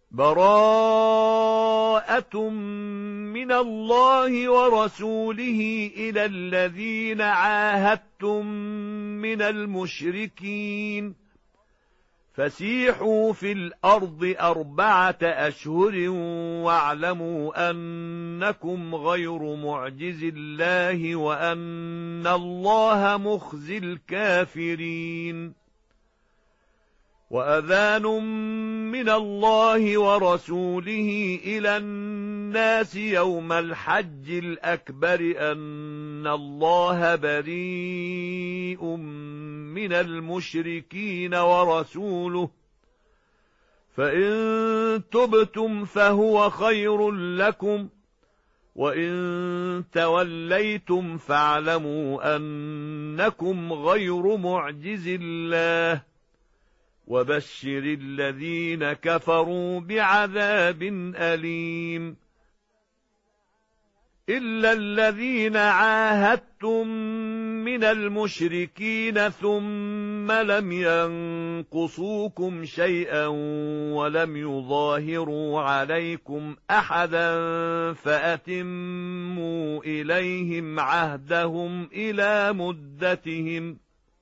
براءة من الله ورسوله إلى الذين عاهدتم من المشركين فسيحوا في الأرض 4 أشهر واعلموا أنكم غير معجز الله وأن الله مخزي الكافرين وأذان من الله ورسوله إلى الناس يوم الحج الأكبر أن الله بريء من المشركين ورسوله فإن تبتم فهو خير لكم وإن توليتم فاعلموا أنكم غير معجز الله وبشر الذين كفروا بعذاب أليم إلا الذين عاهدتم من المشركين ثم لم ينقصوكم شيئا ولم يظاهروا عليكم أحدا فأتموا إليهم عهدهم إلى مدتهم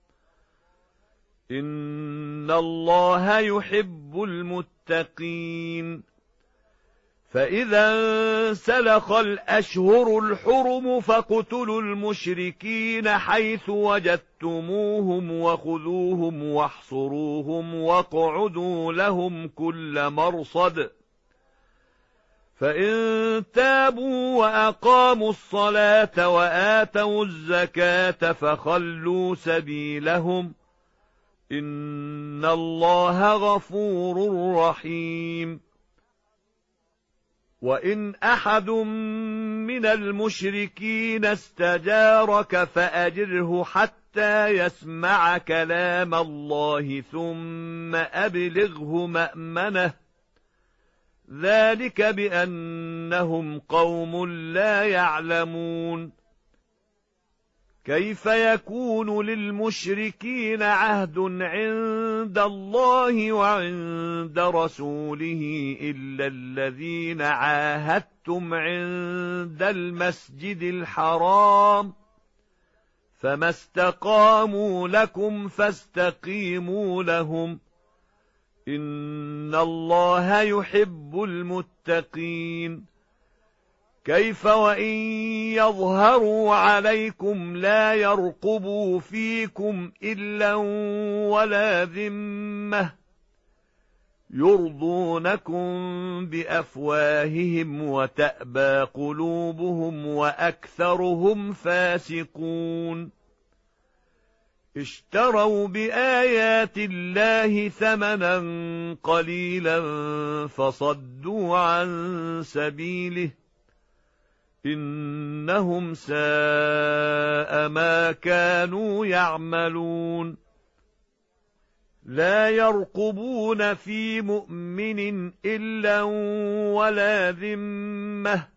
إن الله يحب المتقين فإذا انسلخ الأشهر الحرم فاقتلوا المشركين حيث وجدتموهم وخذوهم واحصروهم واقعدوا لهم كل مرصد فإن تابوا وأقاموا الصلاة وآتوا الزكاة فخلوا سبيلهم إن الله غفور رحيم وإن أحد من المشركين استجارك فأجره حتى يسمع كلام الله ثم أبلغه مأمنه ذلك بأنهم قوم لا يعلمون كيف يكون للمشركين عهد عند الله وعند رسوله إلا الذين عاهدتم عند المسجد الحرام فما استقاموا لكم فاستقيموا لهم إن الله يحب المتقين كيف وإن يظهروا عليكم لا يرقبوا فيكم إلا ولا ذمة يرضونكم بأفواههم وتأبى قلوبهم وأكثرهم فاسقون اشتروا بآيات الله ثمنا قليلا فصدوا عن سبيله إنهم ساء ما كانوا يعملون لا يرقبون في مؤمن إلا ولا ذمة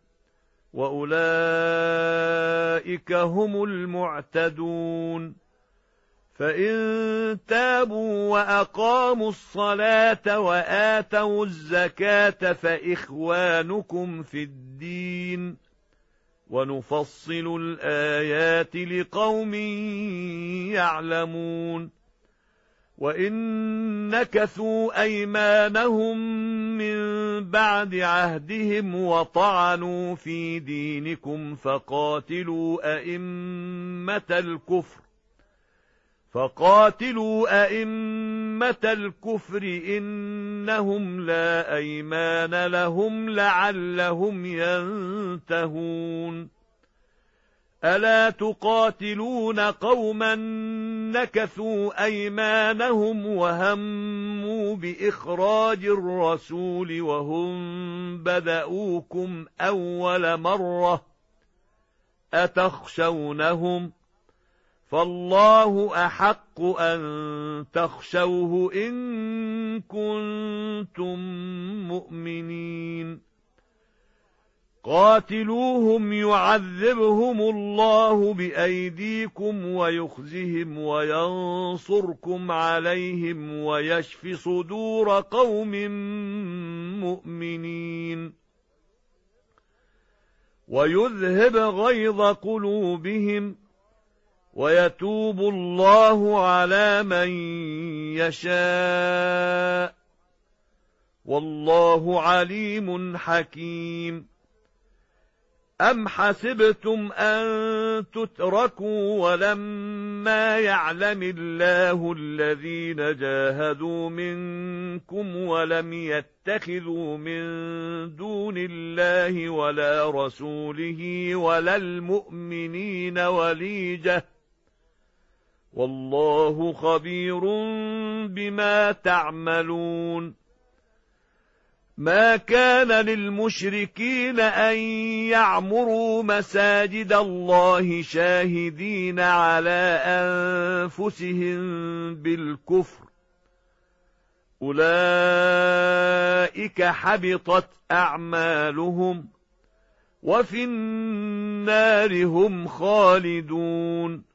وأولئك هم المعتدون فإن تابوا وأقاموا الصلاة وآتوا الزكاة فإخوانكم في الدين ونفصل الآيات لقوم يعلمون وإن نكثوا أيمانهم من بعد عهدهم وطعنوا في دينكم فقاتلوا أئمة الكفر إنهم لا أيمان لهم لعلهم ينتهون ألا تقاتلون قوما نكثوا أيمانهم وهموا بإخراج الرسول وهم بدؤوكم أول مرة أتخشونهم فالله أحق أن تخشوه إن كنتم مؤمنين قاتلوهم يعذبهم الله بأيديكم ويخزهم وينصركم عليهم ويشف صدور قوم مؤمنين ويذهب غيظ قلوبهم ويتوب الله على من يشاء والله عليم حكيم أم حسبتم أن تتركوا ولما يعلم الله الذين جاهدوا منكم ولم يتخذوا من دون الله ولا رسوله ولا المؤمنين وليجة والله خبير بما تعملون ما كان للمشركين أن يعمروا مساجد الله شاهدين على أنفسهم بالكفر أولئك حبطت أعمالهم وفي النار هم خالدون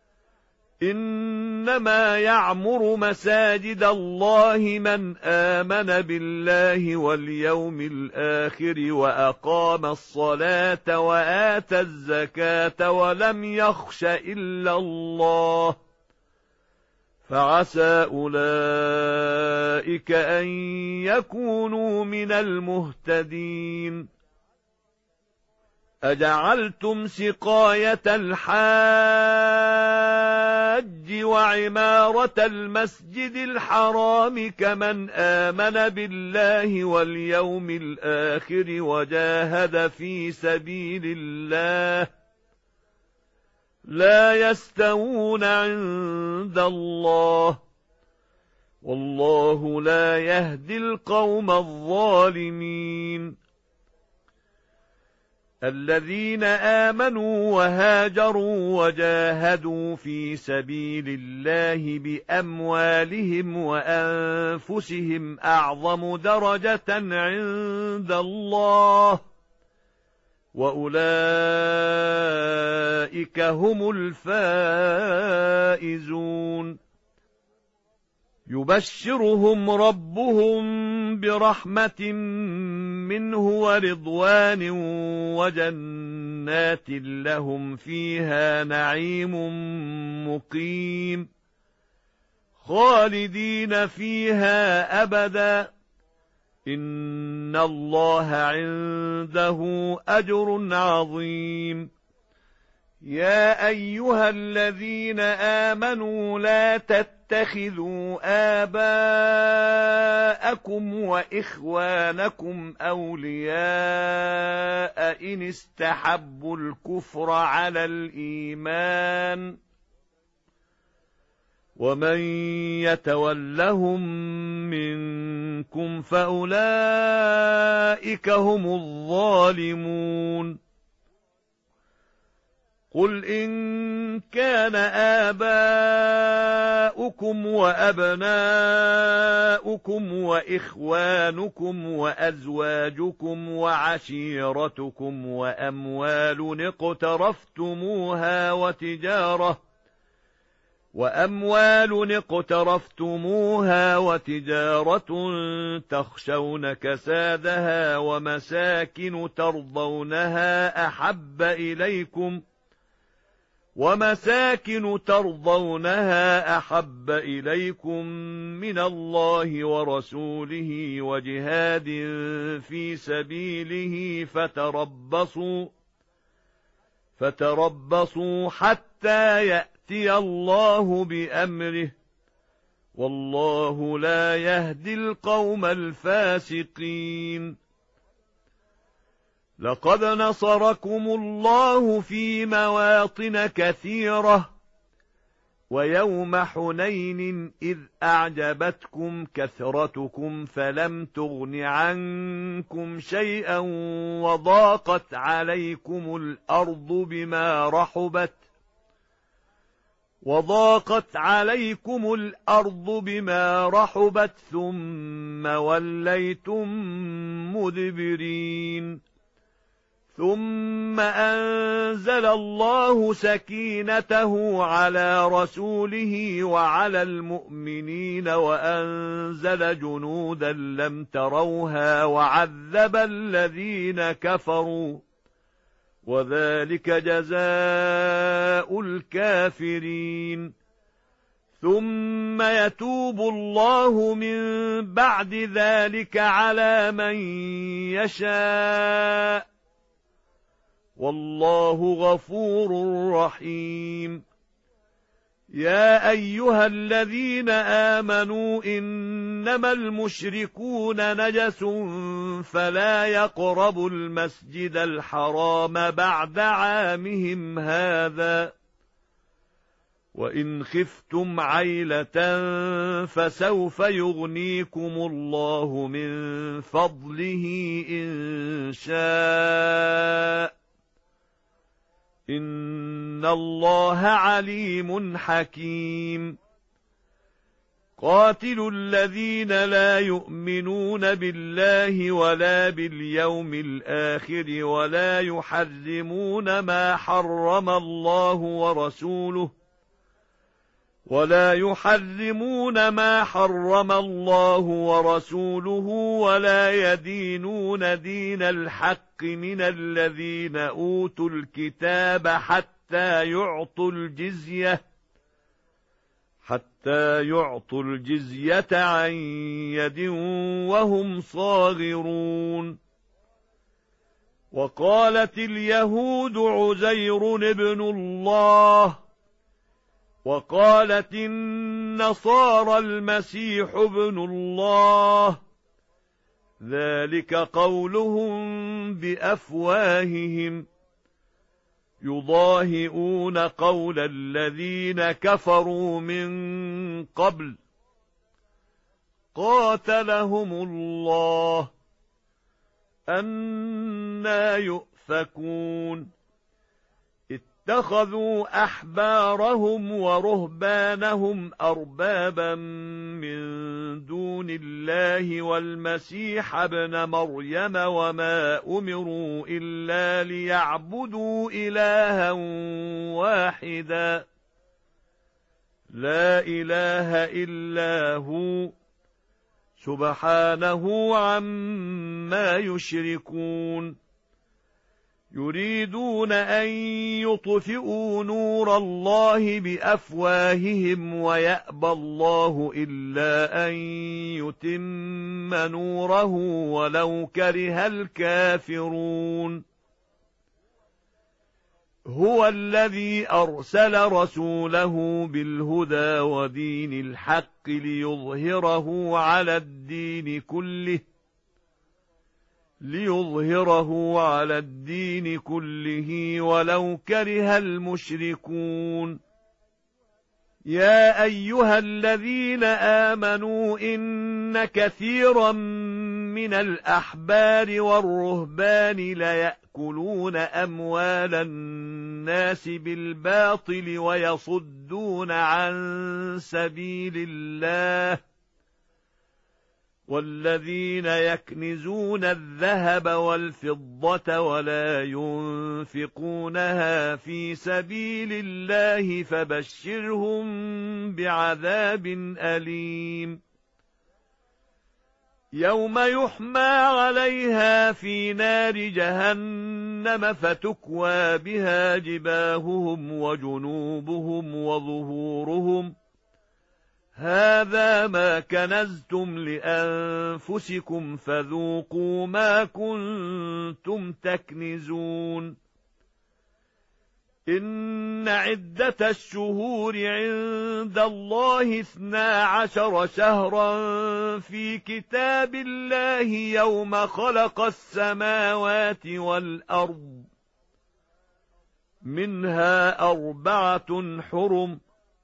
إنما يعمر مساجد الله من آمن بالله واليوم الآخر وأقام الصلاة وآتى الزكاة ولم يخش إلا الله فعسى أولئك أن يكونوا من المهتدين أجعلتم سقاية الحاج وعمارة المسجد الحرام كمن آمن بالله واليوم الآخر وجاهد في سبيل الله لا يستوون عند الله والله لا يهدي القوم الظالمين الذين آمنوا وهاجروا وجاهدوا في سبيل الله بأموالهم وأنفسهم أعظم درجة عند الله وأولئك هم الفائزون يبشرهم ربهم برحمة منه ورضوان وجنات لهم فيها نعيم مقيم خالدين فيها أبدا إن الله عنده أجر عظيم يا أيها الذين آمنوا لا تتخذوا آباءكم وإخوانكم أولياء إن استحبوا الكفر على الإيمان ومن يتولهم منكم فأولئك هم الظالمون قل إن كان آباؤكم وأبناؤكم وإخوانكم وأزواجكم وعشيرتكم وأموال اقترفتموها وتجارة تخشون كسادها ومساكن ترضونها أحب إليكم من الله ورسوله وجهاد في سبيله فتربصوا حتى يأتي الله بأمره والله لا يهدي القوم الفاسقين لقد نصركم الله في مواطن كثيرة ويوم حنين إذ أعجبتكم كثرتكم فلم تغن عنكم شيئا وضاقت عليكم الأرض بما رحبت ثم وليتم مدبرين ثم أنزل الله سكينته على رسوله وعلى المؤمنين وأنزل جنودا لم تروها وعذب الذين كفروا وذلك جزاء الكافرين ثم يتوب الله من بعد ذلك على من يشاء والله غفور رحيم يا أيها الذين آمنوا إنما المشركون نجس فلا يقربوا المسجد الحرام بعد عامهم هذا وإن خفتم عيلة فسوف يغنيكم الله من فضله إن شاء إن الله عليم حكيم قاتلوا الذين لا يؤمنون بالله ولا باليوم الآخر ولا يحرمون ما حرم الله ورسوله ولا يدينون دين الحق من الذين أوتوا الكتاب حتى يعطوا الجزية عن يد وهم صاغرون وقالت اليهود عزير ابن الله وقالت النصارى المسيح ابن الله ذلك قولهم بأفواههم يضاهئون قول الذين كفروا من قبل قاتلهم الله أنى يؤفكون اتخذوا أحبارهم ورهبانهم أربابا من دون الله والمسيح ابن مريم وما أمروا إلا ليعبدوا إلها واحدا لا إله إلا هو سبحانه عما يشركون يريدون أن يطفئوا نور الله بأفواههم ويأبى الله إلا أن يتم نوره ولو كره الكافرون هو الذي أرسل رسوله بالهدى ودين الحق ليظهره على الدين كله ولو كره المشركون يا أيها الذين آمنوا إن كثيرا من الأحبار والرهبان ليأكلون أموال الناس بالباطل ويصدون عن سبيل الله والذين يكنزون الذهب والفضة ولا ينفقونها في سبيل الله فبشرهم بعذاب أليم يوم يحمى عليها في نار جهنم فتكوى بها جباههم وجنوبهم وظهورهم هذا ما كنزتم لأنفسكم فذوقوا ما كنتم تكنزون إن عدة الشهور عند الله 12 شهرا في كتاب الله يوم خلق السماوات والأرض منها 4 حرم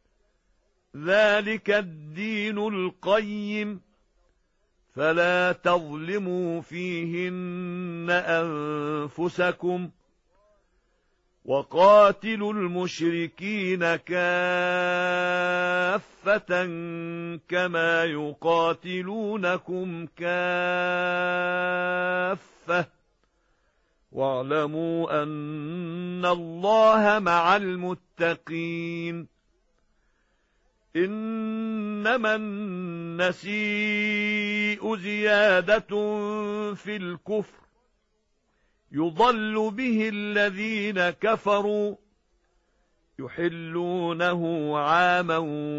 ذلك الدين القيم فلا تظلموا فيهن أنفسكم وقاتلوا المشركين كافة كما يقاتلونكم كافة واعلموا أن الله مع المتقين. إنما النسيء زيادة في الكفر يضل به الذين كفروا يحلونه عاما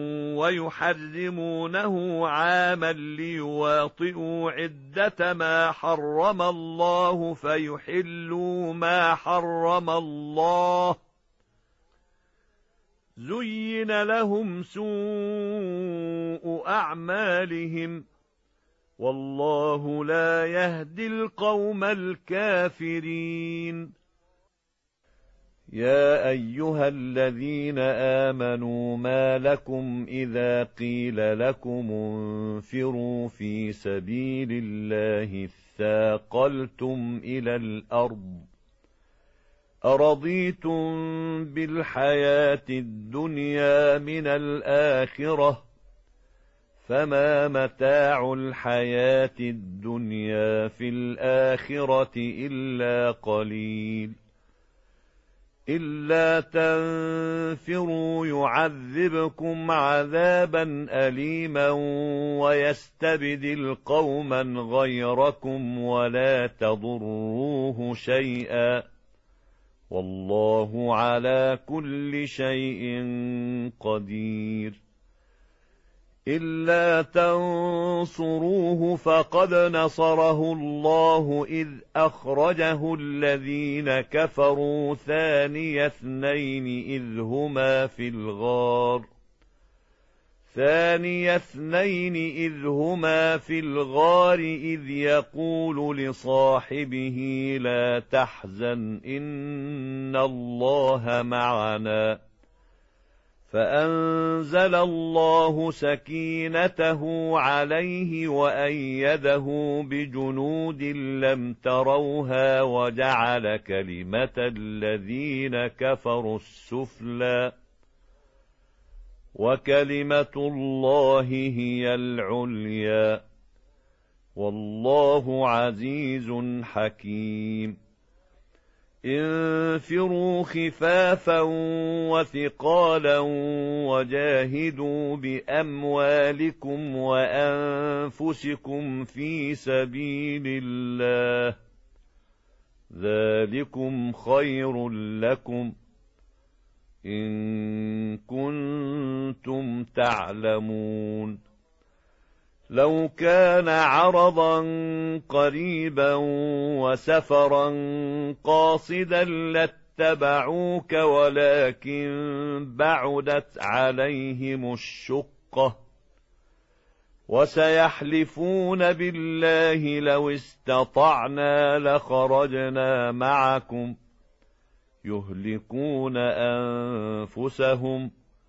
ويحرمونه عاما ليواطئوا عدة ما حرم الله فيحلوا ما حرم الله. زين لهم سوء أعمالهم والله لا يهدي القوم الكافرين. يا أيها الذين آمنوا ما لكم إذا قيل لكم انفروا في سبيل الله اثاقلتم إلى الأرض أرضيتم بالحياة الدنيا من الآخرة فما متاع الحياة الدنيا في الآخرة إلا قليل. إلا تنفروا يعذبكم عذابا أليما ويستبدل قوما غيركم ولا تضروه شيئا والله على كل شيء قدير. إلا تنصروه فقد نصره الله إذ أخرجه الذين كفروا ثاني اثنين إذ هما في الغار إذ يقول لصاحبه لا تحزن إن الله معنا فأنزل الله سكينته عليه وأيده بجنود لم تروها وجعل كلمة الذين كفروا السفلى وكلمة الله هي العليا والله عزيز حكيم. انفروا خفافا وثقالا وجاهدوا بأموالكم وأنفسكم في سبيل الله ذلكم خير لكم إن كنتم تعلمون. لو كان عرضا قريبا وسفرا قاصدا لاتبعوك ولكن بعدت عليهم الشقة وسيحلفون بالله لو استطعنا لخرجنا معكم يهلكون أنفسهم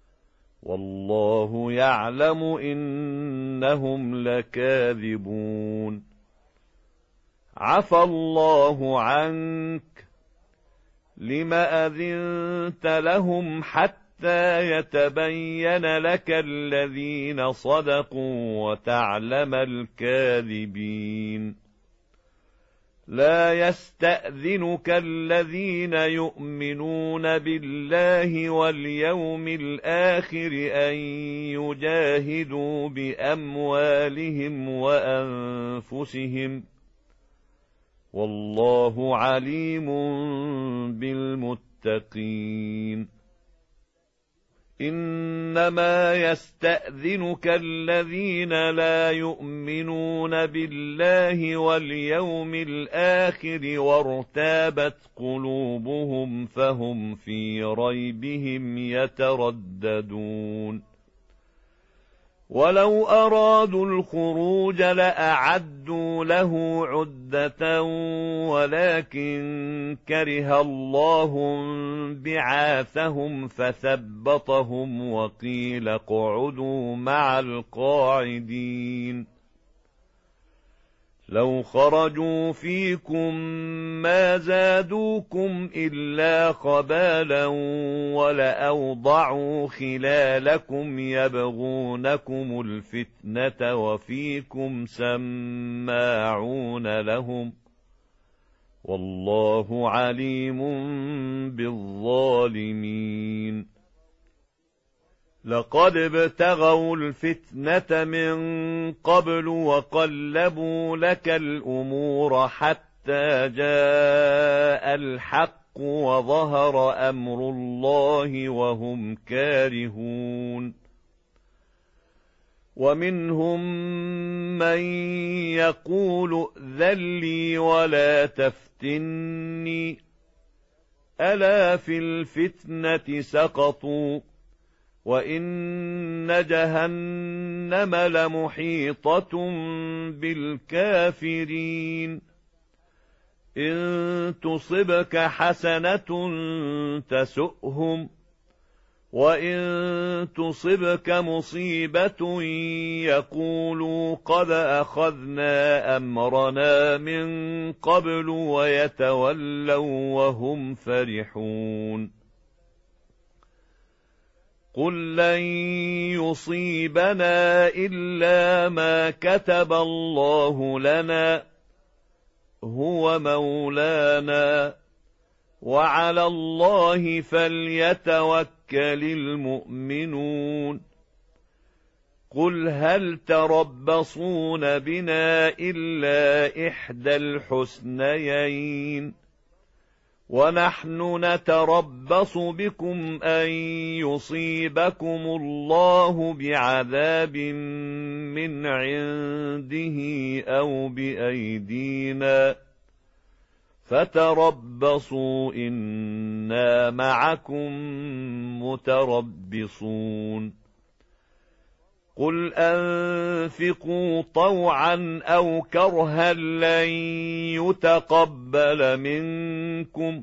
والله يعلم إنهم لكاذبون. عفى الله عنك لم أذنت لهم حتى يتبين لك الذين صدقوا وتعلم الكاذبين. لا يستأذنك الذين يؤمنون بالله واليوم الآخر أن يجاهدوا بأموالهم وأنفسهم والله عليم بالمتقين. إنما يستأذنك الذين لا يؤمنون بالله واليوم الآخر وارتابت قلوبهم فهم في ريبهم يترددون. ولو أرادوا الخروج لأعدوا له عدة ولكن كره الله بعاثهم فثبطهم وقيل اقعدوا مع القاعدين. لو خرجوا فيكم ما زادوكم إلا خبالا ولأوضعوا خلالكم يبغونكم الفتنة وفيكم سماعون لهم والله عليم بالظالمين. لقد ابتغوا الفتنة من قبل وقلبوا لك الأمور حتى جاء الحق وظهر أمر الله وهم كارهون. ومنهم من يقول ائذن لي ولا تفتني ألا في الفتنة سقطوا وإن جهنم لمحيطة بالكافرين. إن تصبك حسنة تسؤهم وإن تصبك مصيبة يقولوا قد أخذنا أمرنا من قبل ويتولوا وهم فرحون. قل لن يصيبنا إلا ما كتب الله لنا هو مولانا وعلى الله فليتوكل المؤمنون. قل هل تربصون بنا إلا إحدى الحسنيين ونحن نتربص بكم أن يصيبكم الله بعذاب من عنده أو بأيدينا فتربصوا إنا معكم متربصون. قل أنفقوا طوعا أو كرها لن يتقبل منكم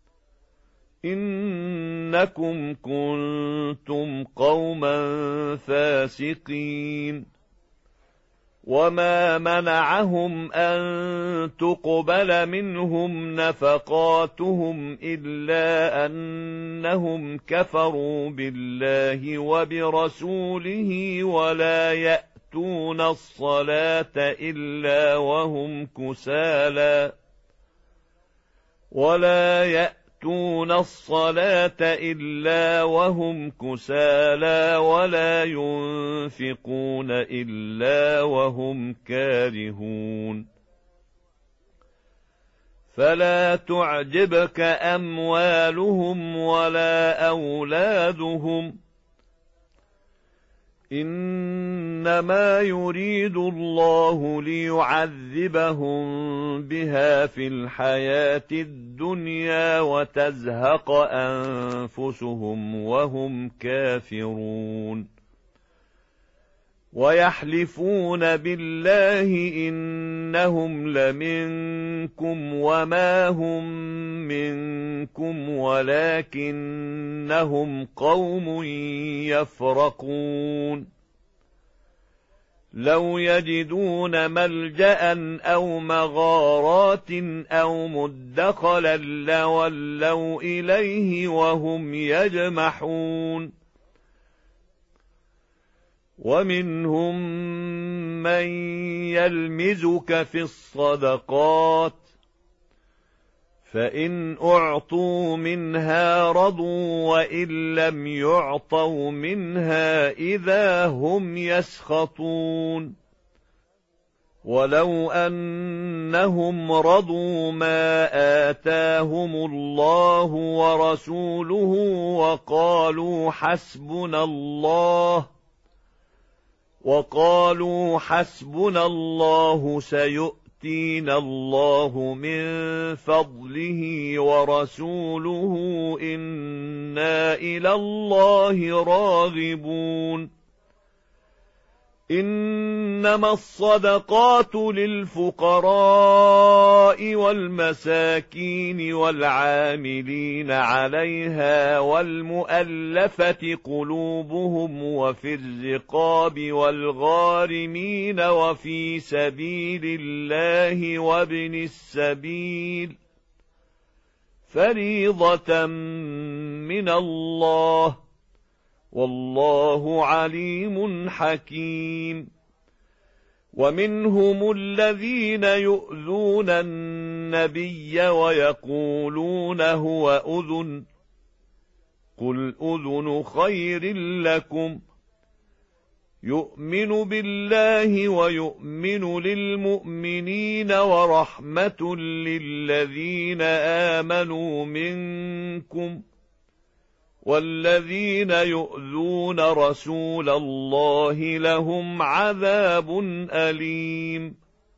إنكم كنتم قوما فاسقين. وما منعهم أن تقبل منهم نفقاتهم إلا أنهم كفروا بالله وبرسوله ولا يأتون الصلاة إلا وهم كسالى ولا ينفقون إلا وهم كارهون. فلا تعجبك أموالهم ولا أولادهم إنما يريد الله ليعذبهم بها في الحياة الدنيا وتزهق أنفسهم وهم كافرون. ويحلفون بالله إنهم لمنكم وما هم منكم ولكنهم قوم يفرقون. لو يجدون ملجأ أو مغارات أو مدخلا لولوا إليه وهم يجمحون. ومنهم من يلمزك في الصدقات فإن أعطوا منها رضوا وإن لم يعطوا منها إذا هم يسخطون. ولو أنهم رضوا ما آتاهم الله ورسوله وقالوا حسبنا الله سيؤتينا الله من فضله ورسوله إنا إلى الله راغبون. إنما الصدقات للفقراء والمساكين والعاملين عليها والمؤلفة قلوبهم وفي الرقاب والغارمين وفي سبيل الله وابن السبيل فريضة من الله والله عليم حكيم. ومنهم الذين يؤذون النبي ويقولون هو أذن، قل أذن خير لكم يؤمن بالله ويؤمن للمؤمنين ورحمة للذين آمنوا منكم، والذين يؤذون رسول الله لهم عذاب أليم.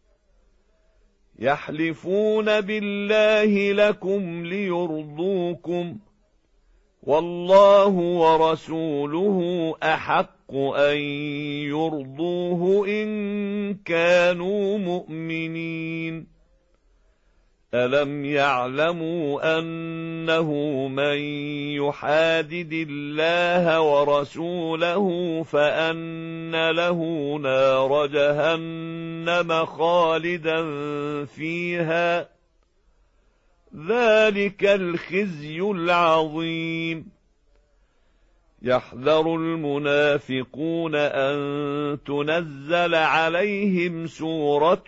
يحلفون بالله لكم ليرضوكم، والله ورسوله أحق أن يرضوه إن كانوا مؤمنين. ألم يعلموا أنه من يحادد الله ورسوله فأن له نار جهنم خالدا فيها، ذلك الخزي العظيم. يحذر المنافقون أن تنزل عليهم سورة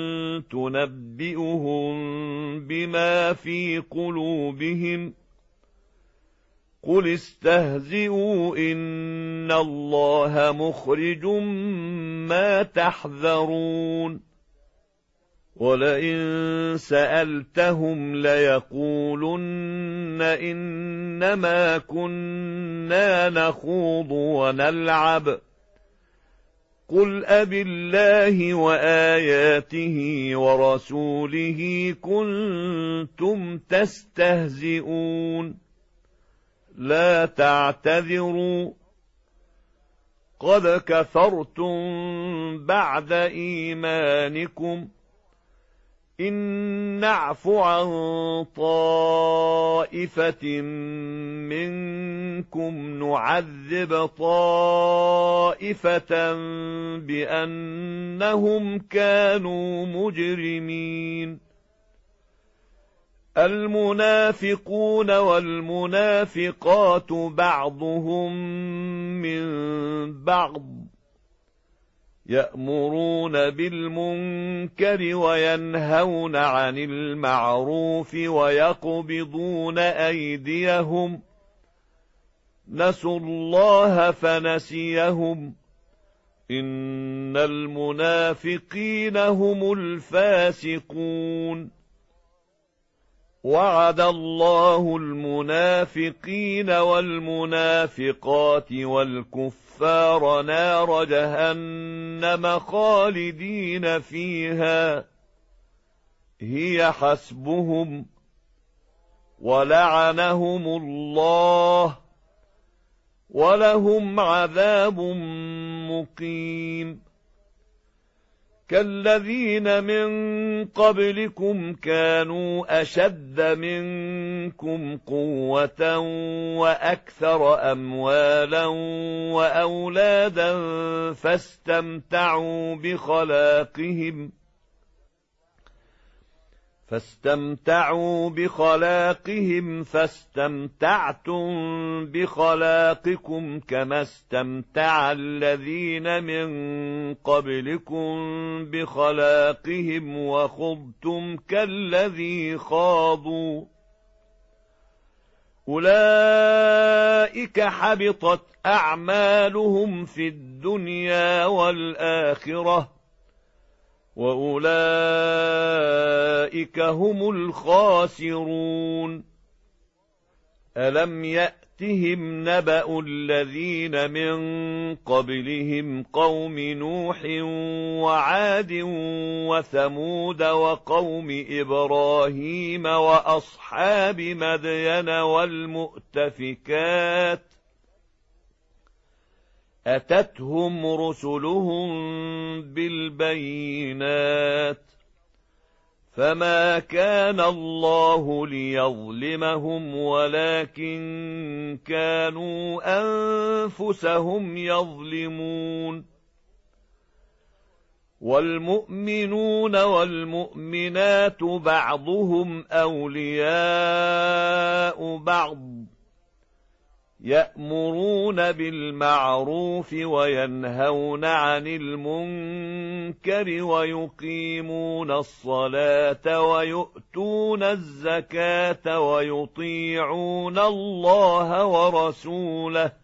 تنبئهم بما في قلوبهم، قل استهزئوا إن الله مخرج ما تحذرون. ولئن سألتهم ليقولن إنما كنا نخوض ونلعب، قل أبالله وآياته ورسوله كنتم تستهزئون، لا تعتذروا قد كفرتم بعد إيمانكم، إن نعف عن طائفة منكم نعذب طائفة بأنهم كانوا مجرمين. المنافقون والمنافقات بعضهم من بعض، يأمرون بالمنكر وينهون عن المعروف ويقبضون أيديهم، نسوا الله فنسيهم، إن المنافقين هم الفاسقون. وعد الله المنافقين والمنافقات والكفار نار جهنم خالدين فيها، هي حسبهم، ولعنهم الله، ولهم عذاب مقيم. كالذين من قبلكم كانوا أشد منكم قوة وأكثر أموالا وأولادا فاستمتعوا بخلاقهم فاستمتعتم بخلاقكم كما استمتع الذين من قبلكم بخلاقهم وخضتم كالذي خاضوا، أولئك حبطت أعمالهم في الدنيا والآخرة، وأولئك هم الخاسرون. ألم يأتهم نبأ الذين من قبلهم قوم نوح وعاد وثمود وقوم إبراهيم وأصحاب مدين والمؤتفكات، أتتهم رسلهم بالبينات، فما كان الله ليظلمهم ولكن كانوا أنفسهم يظلمون. والمؤمنون والمؤمنات بعضهم أولياء بعض، يأمرون بالمعروف وينهون عن المنكر ويقيمون الصلاة ويؤتون الزكاة ويطيعون الله ورسوله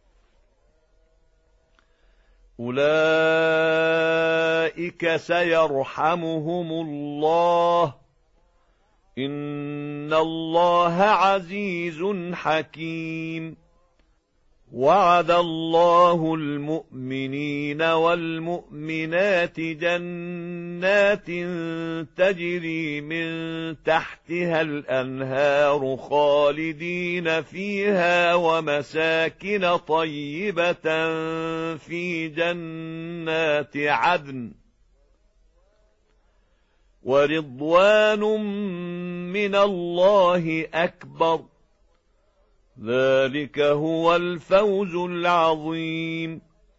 أولئك سيرحمهم الله إن الله عزيز حكيم وعد الله المؤمنين والمؤمنات جنات تجري من تحتها الأنهار خالدين فيها ومساكن طيبة في جنات عدن ورضوان من الله أكبر ذلك هو الفوز العظيم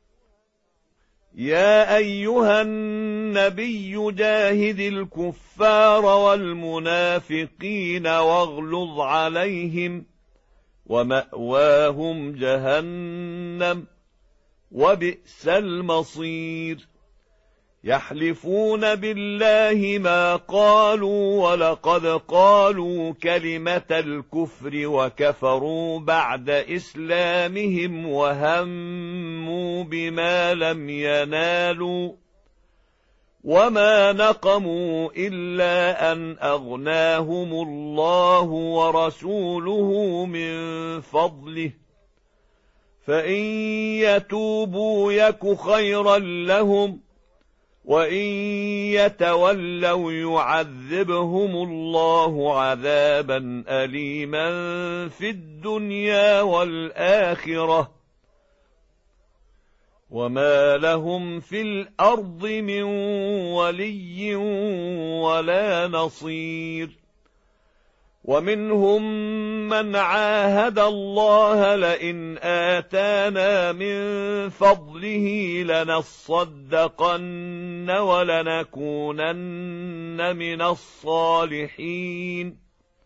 يا أيها النبي جاهد الكفار والمنافقين واغلظ عليهم ومأواهم جهنم وبئس المصير يحلفون بالله ما قالوا ولقد قالوا كلمة الكفر وكفروا بعد إسلامهم وهموا بما لم ينالوا وما نقموا إلا أن أغناهم الله ورسوله من فضله فإن يتوبوا يك خيرا لهم وإن يتولوا يعذبهم الله عذابا أليما في الدنيا والآخرة وما لهم في الأرض من ولي ولا نصير ومنهم من عاهد الله لئن آتانا من فضله لنصدقن ولنكونن من الصالحين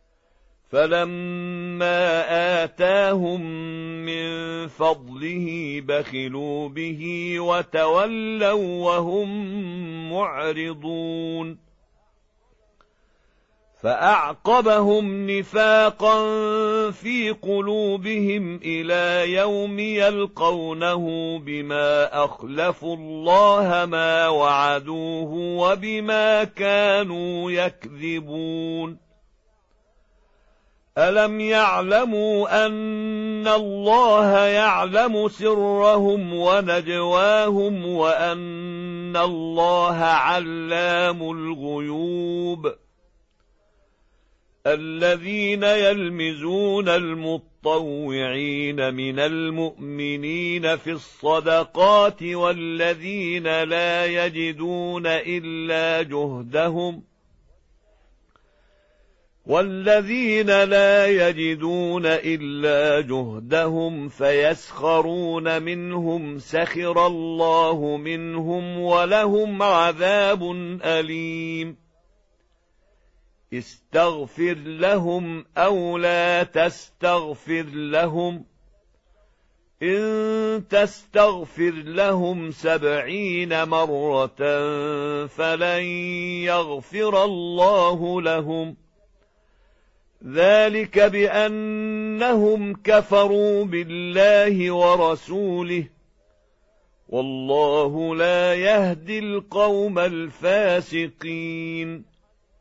فلما آتاهم من فضله بخلوا به وتولوا وهم معرضون فأعقبهم نفاقا في قلوبهم إلى يوم يلقونه بما أخلفوا الله ما وعدوه وبما كانوا يكذبون ألم يعلموا أن الله يعلم سرهم ونجواهم وأن الله علام الغيوب الذين يلمزون المطوعين من المؤمنين في الصدقات والذين لا يجدون إلا جهدهم فيسخرون منهم سخر الله منهم ولهم عذاب أليم استغفر لهم أو لا تستغفر لهم إن تستغفر لهم 70 مرة فلن يغفر الله لهم ذلك بأنهم كفروا بالله ورسوله والله لا يهدي القوم الفاسقين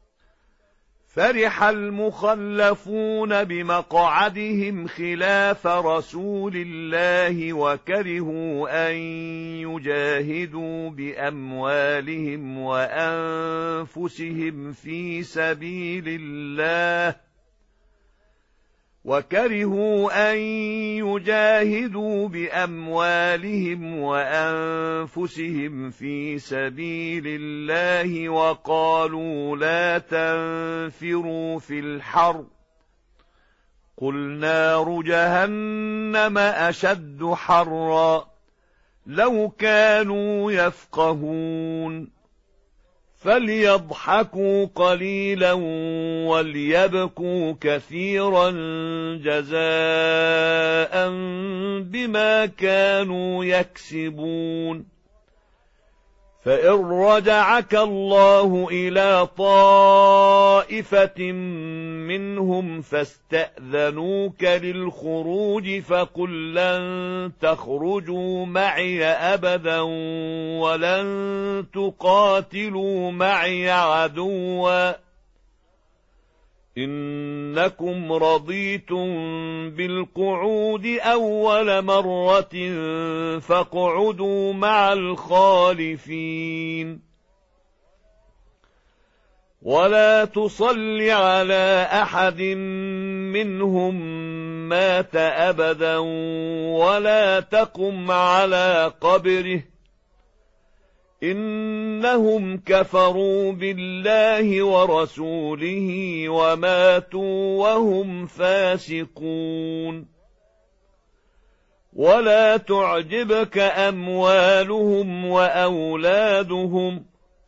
فرح المخلفون بمقعدهم خلاف رسول الله وكرهوا أن يجاهدوا بأموالهم وأنفسهم في سبيل الله وقالوا لا تنفروا في الحر قل نار جهنم أشد حرا لو كانوا يفقهون فليضحكوا قليلا وليبكوا كثيرا جزاء بما كانوا يكسبون. فإن رجعك الله إلى طائفة منهم فاستأذنوك للخروج فقل لن تخرجوا معي أبدا ولن تقاتلوا معي عدوا إنكم رضيتم بالقعود أول مرة فاقعدوا مع الخالفين. ولا تصل على أحد منهم مات أبدا ولا تقم على قبره إنهم كفروا بالله ورسوله وماتوا وهم فاسقون. ولا تعجبك أموالهم وأولادهم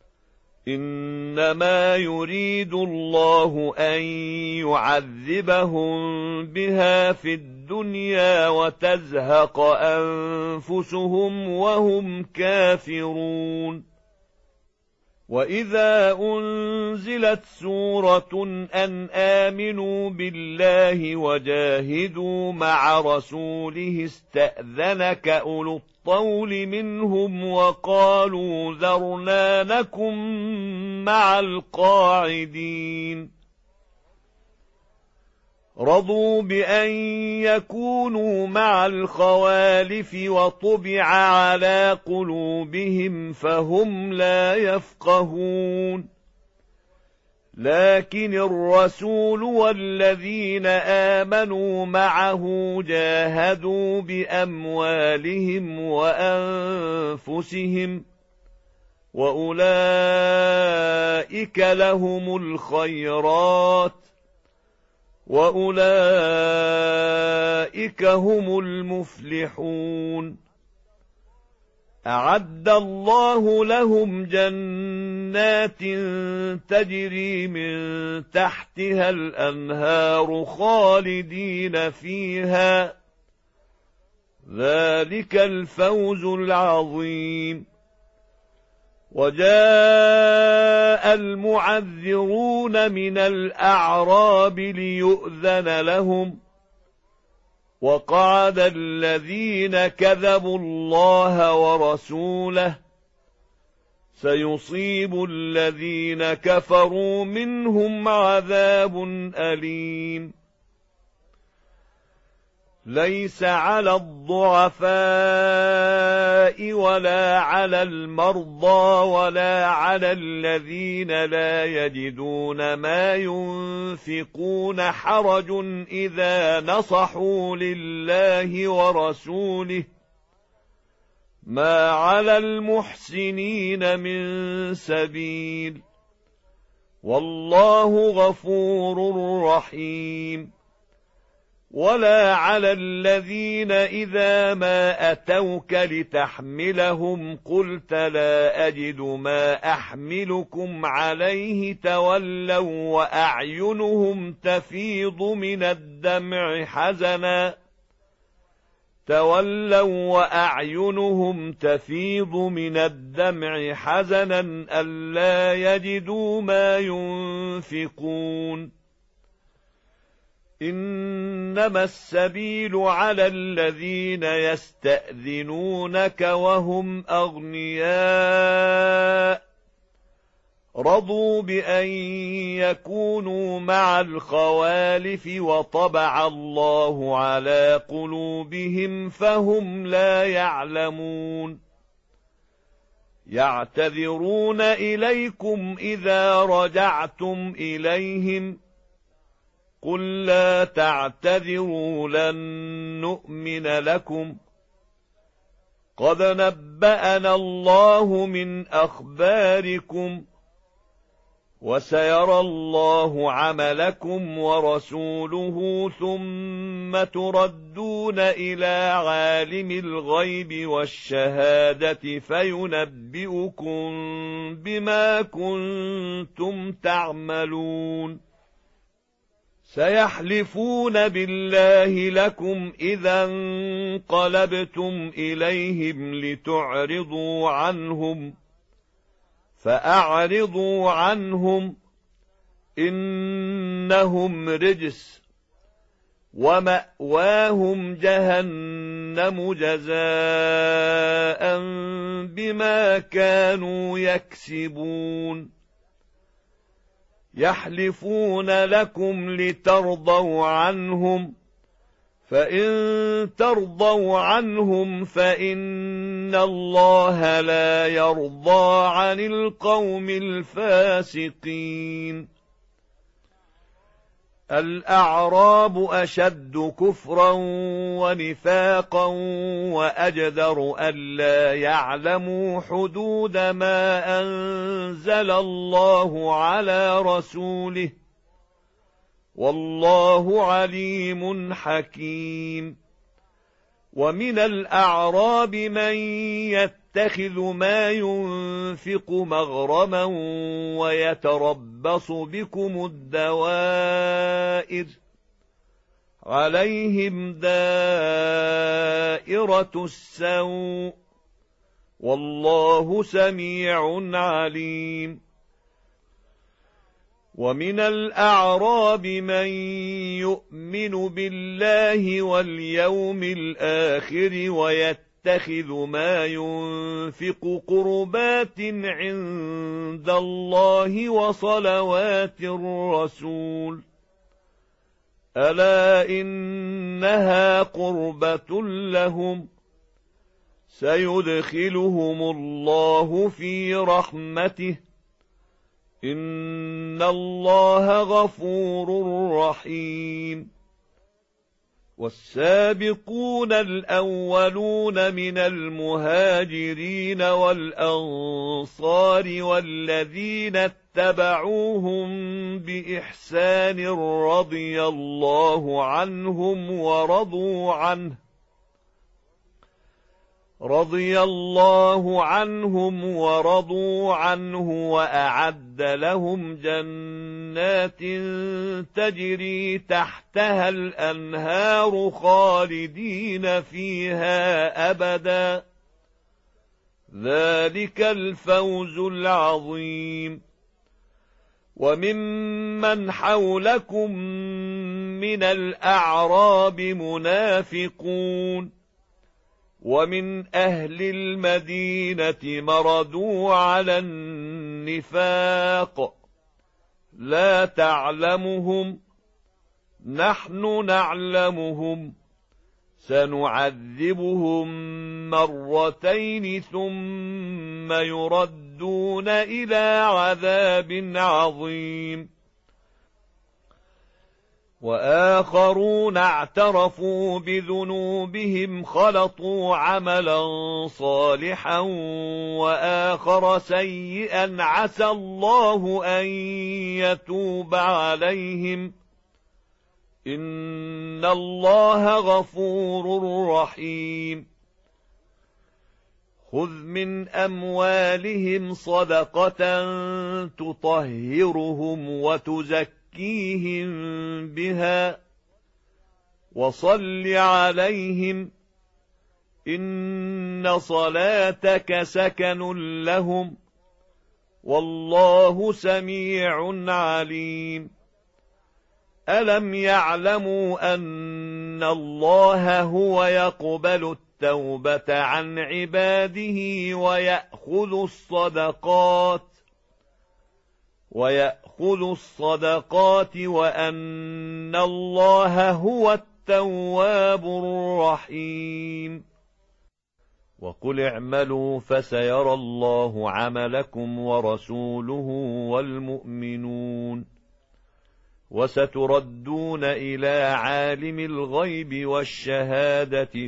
إنما يريد الله أن يعذبهم بها في الدنيا وتزهق أنفسهم وهم كافرون. وإذا أنزلت سورة أن آمنوا بالله وجاهدوا مع رسوله استأذنك أولو الطول منهم وقالوا ذرنا نكن مع القاعدين. رضوا بأن يكونوا مع الخوالف وطبع على قلوبهم فهم لا يفقهون. لكن الرسول والذين آمنوا معه جاهدوا بأموالهم وأنفسهم وأولئك لهم الخيرات وأولئك هم المفلحون. أعد الله لهم جنات تجري من تحتها الأنهار خالدين فيها ذلك الفوز العظيم. وجاء المعذرون من الأعراب ليؤذن لهم وقعد الذين كذبوا الله ورسوله سيصيب الذين كفروا منهم عذاب أليم. ليس على الضعفاء ولا على المرضى ولا على الذين لا يجدون ما ينفقون حرج إذا نصحوا لله ورسوله ما على المحسنين من سبيل والله غفور رحيم. ولا على الذين إذا ما أتوك لتحملهم قلت لا أجد ما أحملكم عليه تولوا وأعينهم تفيض من الدمع حزنا ألا يجدوا ما ينفقون. إنما السبيل على الذين يستأذنونك وهم أغنياء رضوا بأن يكونوا مع الخوالف وطبع الله على قلوبهم فهم لا يعلمون. يعتذرون إليكم إذا رجعتم إليهم قل لا تعتذروا لن نؤمن لكم قد نبأنا الله من أخباركم وسيرى الله عملكم ورسوله ثم تردون إلى عالم الغيب والشهادة فينبئكم بما كنتم تعملون سيحلفون بالله لكم إذا انقلبتم إليهم لتعرضوا عنهم فأعرضوا عنهم إنهم رجس ومأواهم جهنم جزاء بما كانوا يكسبون يحلفون لكم لترضوا عنهم فإن ترضوا عنهم فإن الله لا يرضى عن القوم الفاسقين الأعراب أشد كفرا ونفاقا وأجدر ألا يعلموا حدود ما أنزل الله على رسوله والله عليم حكيم ومن الأعراب من يتخذ ما ينفق مغرما ويتربص بكم الدوائر عليهم دائرة السوء والله سميع عليم ومن الأعراب من يؤمن بالله واليوم الآخر ويتخذ ما ينفق قربات عند الله وصلوات الرسول ألا إنها قربة لهم سيدخلهم الله في رحمته إن الله غفور رحيم والسابقون الأولون من المهاجرين والأنصار والذين اتبعوهم بإحسان رضي الله عنهم ورضوا عنه وأعد لهم جنات تجري تحتها الأنهار خالدين فيها أبدا ذلك الفوز العظيم وممن حولكم من الأعراب منافقون ومن أهل المدينة مردوا على النفاق لا تعلمهم نحن نعلمهم سنعذبهم مرتين ثم يردون إلى عذاب عظيم وآخرون اعترفوا بذنوبهم خلطوا عملا صالحا وآخر سيئا عسى الله أن يتوب عليهم إن الله غفور رحيم خذ من أموالهم صدقة تطهرهم وتزكيهم بها وصل عليهم إن صلاتك سكن لهم والله سميع عليم ألم يعلموا أن الله هو يقبل التوبة عن عباده ويأخذ الصدقات وأن الله هو التواب الرحيم وقل اعملوا فسيرى الله عملكم ورسوله والمؤمنون وستردون إلى عالم الغيب والشهادة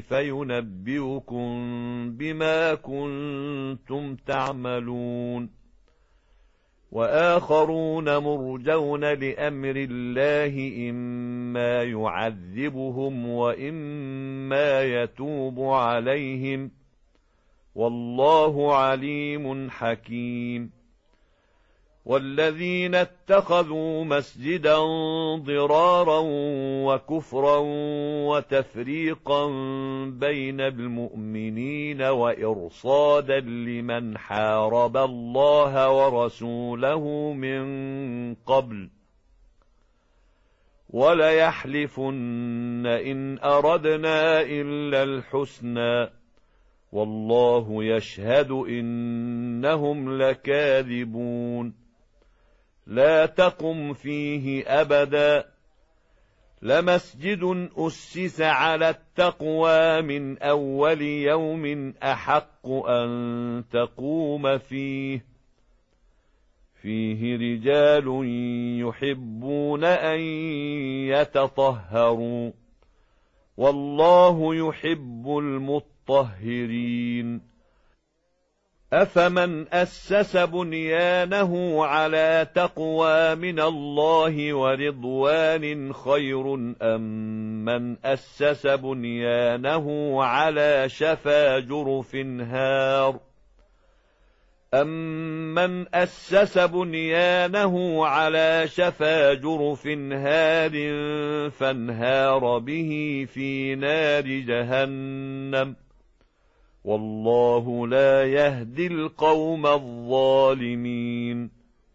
فينبئكم بما كنتم تعملون وآخرون مرجون لأمر الله إما يعذبهم وإما يتوب عليهم، والله عليم حكيم. والذين اتخذوا مسجدا ضرارا وكفرا وتفريقا بين المؤمنين وإرصادا لمن حارب الله ورسوله من قبل وليحلفن إن أردنا إلا الحسنى والله يشهد إنهم لكاذبون. لا تقم فيه أبدا لمسجد أسس على التقوى من أول يوم أحق أن تقوم فيه رجال يحبون أن يتطهروا والله يحب المطهرين. أفمن أسس بنيانه على تقوى من الله ورضوان خير أم من أسس بنيانه على شفا جرف هار أَمَّنْ أَسَّسَ بُنْيَانَهُ عَلَى شَفَا جُرُفٍ هَارٍ فَانْهَارَ بِهِ فِي نَارِ جَهَنَّمَ وَاللَّهُ لَا يَهْدِي الْقَوْمَ الظَّالِمِينَ.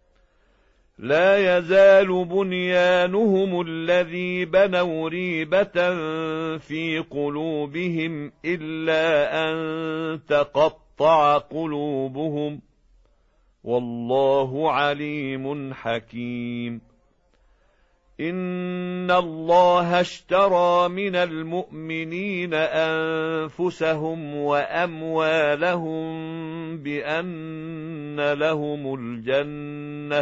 لا يزال بنيانهم الذي بنوا ريبة في قلوبهم إلا أن تقطع قلوبهم والله عليم حكيم. إن الله اشترى من المؤمنين أنفسهم وأموالهم بأن لهم الجنة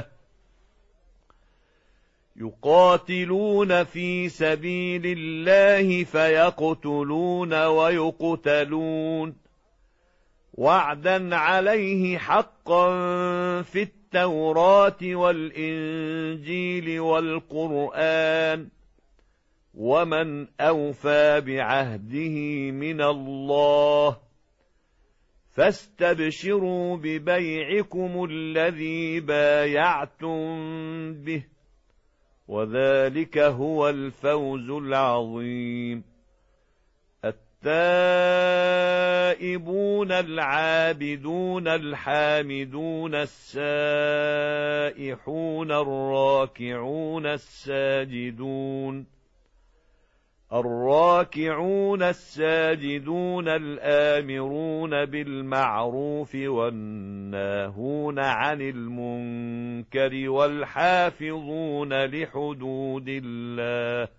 يقاتلون في سبيل الله فيقتلون ويقتلون وعدا عليه حقا في التوراة والإنجيل والقرآن ومن أوفى بعهده من الله فاستبشروا ببيعكم الذي بايعتم به وذلك هو الفوز العظيم. التائبون العابدون الحامدون السائحون الراكعون الساجدون الآمرون بالمعروف والناهون عن المنكر والحافظون لحدود الله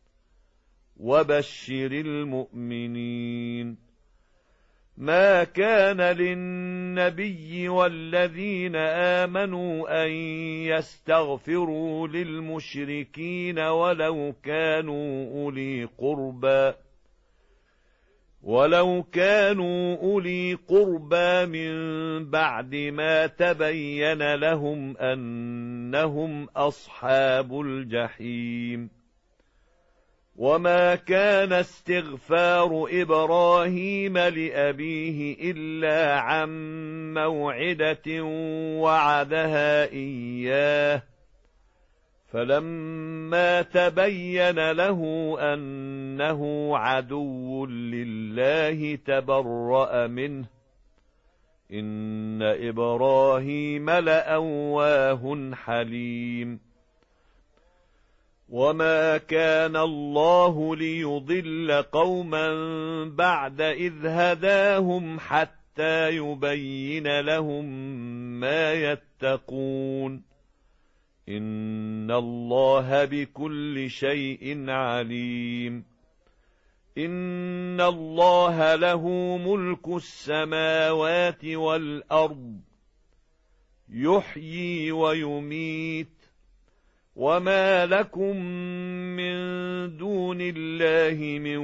وبشر المؤمنين. ما كان للنبي والذين آمنوا أن يستغفروا للمشركين ولو كانوا أولي قربى من بعد ما تبين لهم أنهم أصحاب الجحيم. وما كان استغفار إبراهيم لأبيه إلا عن موعدة وعدها إياه فلما تبين له أنه عدو لله تبرأ منه إن إبراهيم لأواه حليم. وما كان الله ليضل قوما بعد إذ هداهم حتى يبين لهم ما يتقون إن الله بكل شيء عليم. إن الله له ملك السماوات والأرض يحيي ويميت وما لكم من دون الله من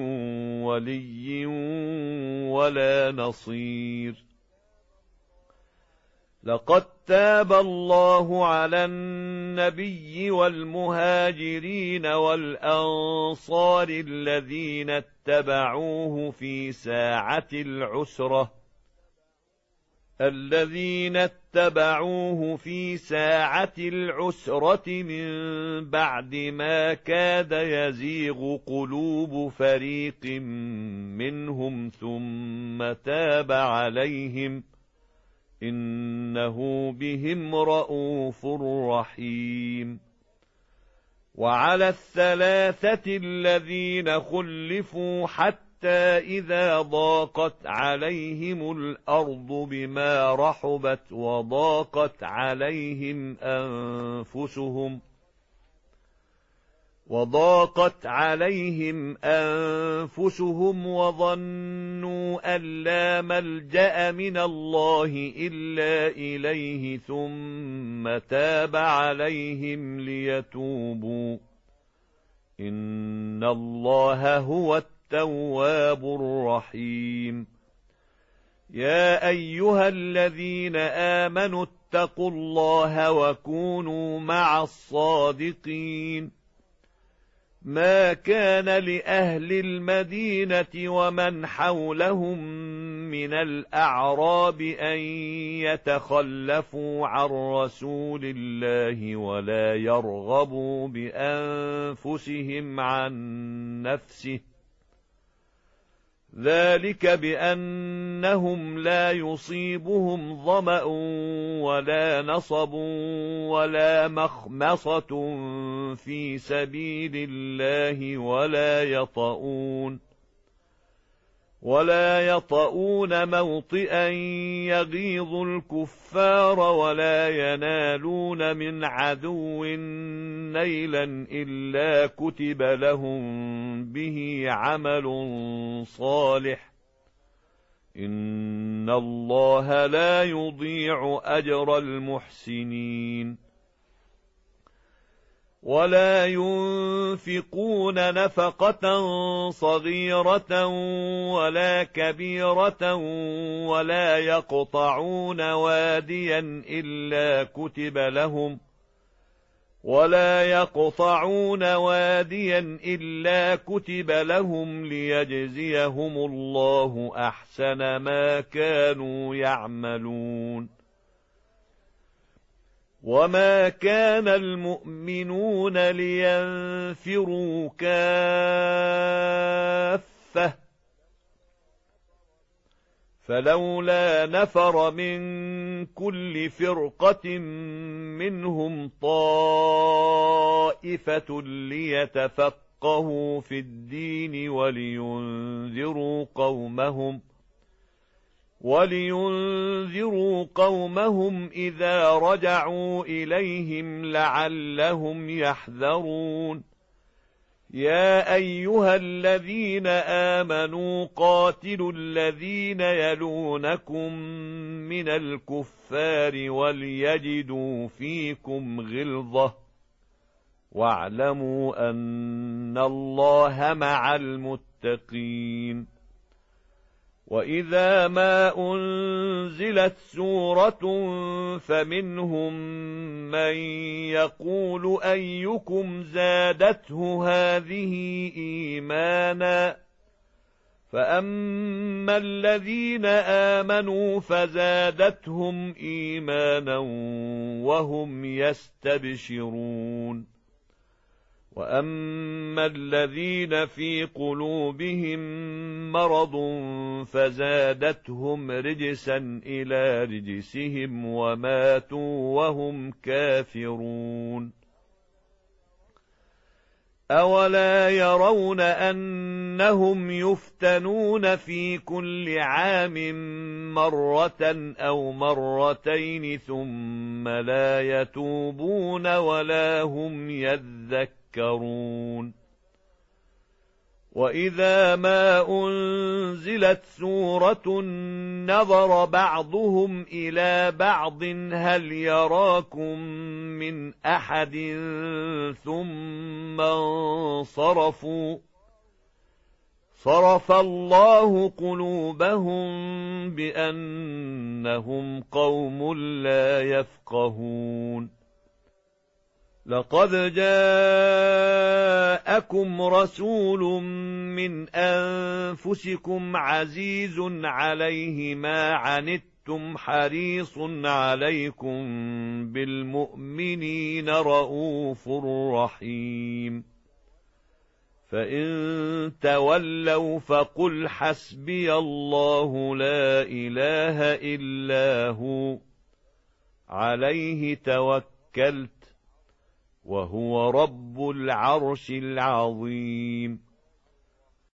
ولي ولا نصير. لقد تاب الله على النبي والمهاجرين والأنصار الذين اتبعوه في ساعة العسرة من بعد ما كاد يزيغ قلوب فريق منهم ثم تاب عليهم إنه بهم رءوف رحيم. وعلى الثلاثة الذين خلفوا حتى إذا ضاقت عليهم الأرض بما رحبت وضاقت عليهم أنفسهم وظنوا أن لا ملجأ من الله إلا إليه ثم تاب عليهم ليتوبوا إن الله هو التواب الرحيم. يا أيها الذين آمنوا اتقوا الله وكونوا مع الصادقين. ما كان لأهل المدينة ومن حولهم من الأعراب أن يتخلفوا عن رسول الله ولا يرغبوا بأنفسهم عن نفسه، ذلك بأنهم لا يصيبهم ظمأ ولا نصب ولا مخمصة في سبيل الله ولا يطؤون موطئا يغيظ الكفار ولا ينالون من عدو نيلا إلا كتب لهم به عمل صالح إن الله لا يضيع أجر المحسنين. ولا ينفقون نفقة صغيرة ولا كبيرة ولا يقطعون واديا إلا كتب لهم ليجزيهم الله أحسن ما كانوا يعملون. وما كان المؤمنون لينفروا كافة فلولا نفر من كل فرقة منهم طائفة ليتفقهوا في الدين ولينذروا قومهم إذا رجعوا إليهم لعلهم يحذرون. يا أيها الذين آمنوا قاتلوا الذين يلونكم من الكفار وليجدوا فيكم غلظة واعلموا أن الله مع المتقين. وإذا ما أنزلت سورة فمنهم من يقول أيكم زادته هذه إيمانا فأما الذين آمنوا فزادتهم إيمانا وهم يستبشرون. وأما الذين في قلوبهم مرض فزادتهم رجسا إلى رجسهم وماتوا وهم كافرون. أولا يرون أنهم يفتنون في كل عام مرة أو مرتين ثم لا يتوبون ولا هم يذكرون. وإذا ما أنزلت سورة نظر بعضهم إلى بعض هل يراكم من أحد ثم صرف الله قلوبهم بأنهم قوم لا يفقهون لقد جاءكم رسول من أنفسكم عزيز عليه ما عنتم حريص عليكم بالمؤمنين رءوف رحيم فإن تولوا فقل حسبي الله لا إله إلا هو عليه توكلت وهو رب العرش العظيم